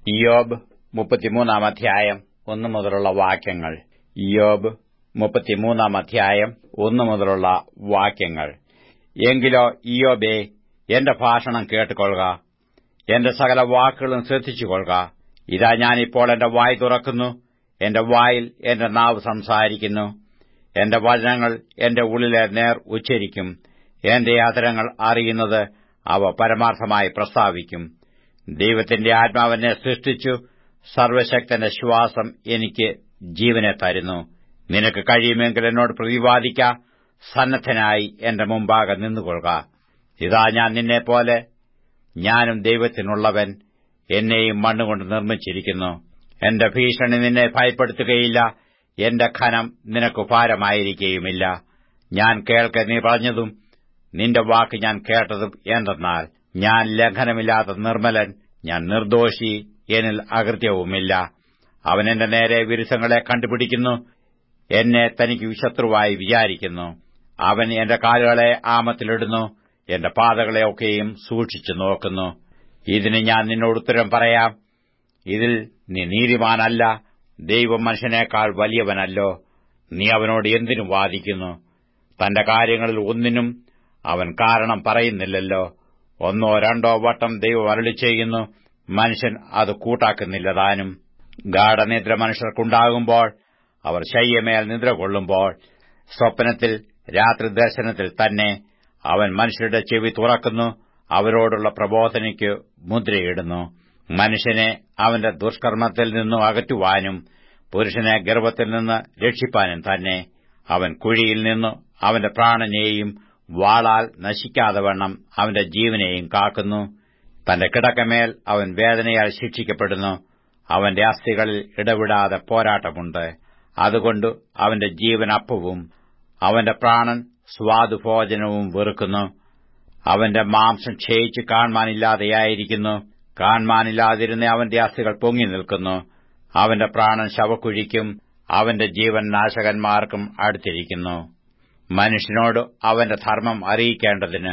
ഇയ്യോബ് 33 അധ്യായം 1 മുതലുള്ള വാക്യങ്ങൾ. ഇയ്യോബ് 33 അധ്യായം 1 മുതലുള്ള വാക്യങ്ങൾ. എങ്കിലോ ഇയ്യോബേ, എന്റെ ഭാഷണം കേട്ടുകൊള്ളുക, എന്റെ സകല വാക്കുകളും ശ്രദ്ധിച്ചുകൊള്ളുക. ഇതാ, ഞാനിപ്പോൾ എന്റെ വായ് തുറക്കുന്നു, എന്റെ വായിൽ എന്റെ നാവ് സംസാരിക്കുന്നു. എന്റെ വചനങ്ങൾ എന്റെ ഉള്ളിലെ നേർ ഉച്ചരിക്കും. എന്റെ അധരങ്ങൾ അറിയുന്നത് അവ പരമാർത്ഥമായി പ്രസ്താവിക്കും. ദൈവത്തിന്റെ ആത്മാവിനെ സൃഷ്ടിച്ചു, സർവശക്തന്റെ ശ്വാസം എനിക്ക് ജീവനെ തരുന്നു. നിനക്ക് കഴിയുമെങ്കിൽ എന്നോട് പ്രതിവാദിക്ക, സന്നദ്ധനായി എന്റെ മുമ്പാകെ നിന്നുകൊള്ളുക. ഇതാ, ഞാൻ നിന്നെപ്പോലെ, ഞാനും ദൈവത്തിനുള്ളവൻ, എന്നെയും മണ്ണുകൊണ്ട് നിർമ്മിച്ചിരിക്കുന്നു. എന്റെ ഭീഷണി നിന്നെ ഭയപ്പെടുത്തുകയില്ല, എന്റെ ഖനം നിനക്ക് ഭാരമായിരിക്കുകയുമില്ല. ഞാൻ കേൾക്കെ നീ പറഞ്ഞതും നിന്റെ വാക്ക് ഞാൻ കേട്ടതും എന്തെന്നാൽ, ഞാൻ ലംഘനമില്ലാത്ത നിർമ്മലൻ, ഞാൻ നിർദോഷി, എന്നിൽ അകൃത്യവുമില്ല. അവൻ എന്റെ നേരെ വിരുദ്ധങ്ങളെ കണ്ടുപിടിക്കുന്നു, എന്നെ തനിക്ക് ശത്രുവായി വിചാരിക്കുന്നു. അവൻ എന്റെ കാലുകളെ ആമത്തിലിടുന്നു, എന്റെ പാതകളെ ഒക്കെയും സൂക്ഷിച്ചു നോക്കുന്നു. ഇതിന് ഞാൻ നിന്നോട് ഉത്തരം പറയാം. ഇതിൽ നീ നീതിമാനല്ല, ദൈവം മനുഷ്യനേക്കാൾ വലിയവനല്ലോ. നീ അവനോട് എന്തിനു വാദിക്കുന്നു? തന്റെ കാര്യങ്ങളിൽ ഒന്നിനും അവൻ കാരണം പറയുന്നില്ലല്ലോ. ഒന്നോ രണ്ടോ വട്ടം ദൈവം അരുളിച്ചെയ്യുന്നു, മനുഷ്യൻ അത് കൂട്ടാക്കുന്നില്ല താനും. ഗാഢനിദ്ര മനുഷ്യർക്കുണ്ടാകുമ്പോൾ, അവർ ശയ്യമേൽ നിദ്ര കൊള്ളുമ്പോൾ, സ്വപ്നത്തിൽ രാത്രി ദർശനത്തിൽ തന്നെ അവൻ മനുഷ്യരുടെ ചെവി തുറക്കുന്നു, അവരോടുള്ള പ്രബോധനയ്ക്ക് മുദ്രയിടുന്നു. മനുഷ്യനെ അവന്റെ ദുഷ്കർമ്മത്തിൽ നിന്നു അകറ്റുവാനും പുരുഷനെ ഗർഭത്തിൽ നിന്ന് രക്ഷിപ്പാനും തന്നെ. അവൻ കുഴിയിൽ നിന്നു അവന്റെ പ്രാണനെയും വാളാൽ നശിക്കാതവണ്ണം അവന്റെ ജീവനെയും കാക്കുന്നു. തന്റെ കിടക്കമേൽ അവൻ വേദനയാൽ ശിക്ഷിക്കപ്പെടുന്നു. അവന്റെ അസ്ഥികളിൽ ഇടവിടാതെ പോരാട്ടമുണ്ട്. അതുകൊണ്ട് അവന്റെ ജീവൻ അപ്പവും അവന്റെ പ്രാണൻ സ്വാദുഭോജനവും വെറുക്കുന്നു. അവന്റെ മാംസം ക്ഷയിച്ച് കാൺമാനില്ലാതെയായിരിക്കുന്നു. കാൺമാനില്ലാതിരുന്ന അവന്റെ അസ്ഥികൾ പൊങ്ങി നിൽക്കുന്നു. അവന്റെ പ്രാണൻ ശവക്കുഴിക്കും അവന്റെ ജീവൻ നാശകന്മാർക്കും അടുത്തിരിക്കുന്നു. മനുഷ്യനോട് അവന്റെ ധർമ്മം അറിയിക്കേണ്ടതിന്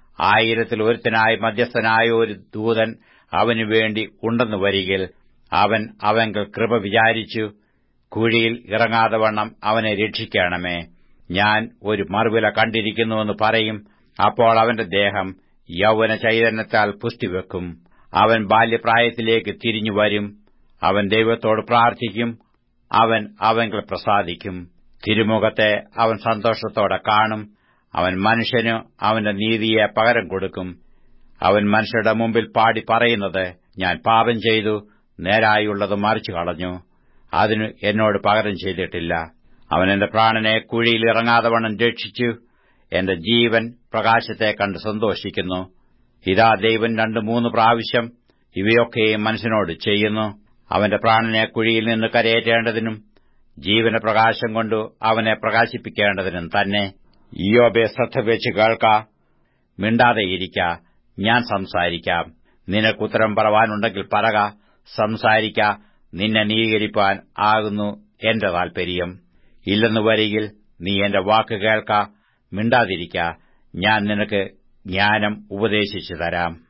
1000 ഒരുത്തനായി മധ്യസ്ഥനായ ഒരു ദൂതൻ അവനുവേണ്ടി ഉണ്ടെന്നു വരികിൽ, അവൻ അവങ്കൽ കൃപ വിചാരിച്ചു കുഴിയിൽ ഇറങ്ങാതവണ്ണം അവനെ രക്ഷിക്കണമേ. ഞാൻ ഒരു മറുവില കണ്ടിരിക്കുന്നുവെന്ന് പറയും. അപ്പോൾ അവന്റെ ദേഹം യൗവന ചൈതന്യത്താൽ പുഷ്ടിവെക്കും. അവൻ ബാല്യപ്രായത്തിലേക്ക് തിരിഞ്ഞുവരും. അവൻ ദൈവത്തോട് പ്രാർത്ഥിക്കും. അവൻ അവങ്കൽ പ്രസാദിക്കും. തിരുമുഖത്തെ അവൻ സന്തോഷത്തോടെ കാണും. അവൻ മനുഷ്യന് അവന്റെ നീതിയെ പകരം കൊടുക്കും. അവൻ മനുഷ്യരുടെ മുമ്പിൽ പാടി പറയുന്നത്, ഞാൻ പാപം ചെയ്തു, നേരായുള്ളത് മറിച്ചു കളഞ്ഞു, അതിന് എന്നോട് പകരം ചെയ്തിട്ടില്ല. അവൻ എന്റെ പ്രാണനെ കുഴിയിൽ ഇറങ്ങാതവണ്ണം രക്ഷിച്ചു. എന്റെ ജീവൻ പ്രകാശത്തെ കണ്ട് സന്തോഷിക്കുന്നു. ഇതാ, ദൈവം 2-3 പ്രാവശ്യം ഇവയൊക്കെയും മനുഷ്യനോട് ചെയ്യുന്നു. അവന്റെ പ്രാണനെ കുഴിയിൽ നിന്ന് കരയേറ്റേണ്ടതിനും ജീവന പ്രകാശം കൊണ്ട് അവനെ പ്രകാശിപ്പിക്കേണ്ടതിനും തന്നെ. ഇയ്യോബേ, ശ്രദ്ധ വെച്ച് കേൾക്ക, മിണ്ടാതെയിരിക്ക, ഞാൻ സംസാരിക്കാം. നിനക്കുത്തരം പറവാനുണ്ടെങ്കിൽ പറക, സംസാരിക്ക. നിന്നെ നീതീകരിപ്പാൻ ആകുന്നു എന്റെ താൽപര്യം. ഇല്ലെന്നു വരികിൽ നീ എന്റെ വാക്ക് കേൾക്ക, മിണ്ടാതിരിക്ക, ഞാൻ നിനക്ക് ജ്ഞാനം ഉപദേശിച്ചു തരാം.